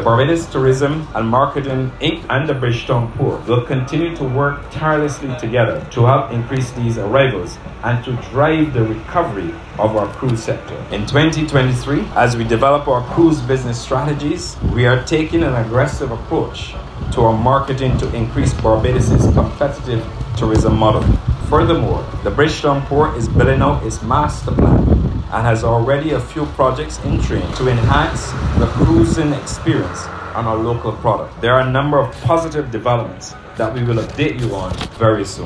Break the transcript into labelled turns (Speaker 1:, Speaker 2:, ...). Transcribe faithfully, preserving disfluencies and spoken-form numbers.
Speaker 1: The Barbados Tourism and Marketing Incorporated and the Bridgetown Port will continue to work tirelessly together to help increase these arrivals and to drive the recovery of our cruise sector. In twenty twenty-three, as we develop our cruise business strategies, we are taking an aggressive approach to our marketing to increase Barbados' competitive tourism model. Furthermore, the Bridgetown Port is building out its master plan and has already a few projects in train to enhance the cruising experience on our local product. There are a number of positive developments that we will update you on very soon.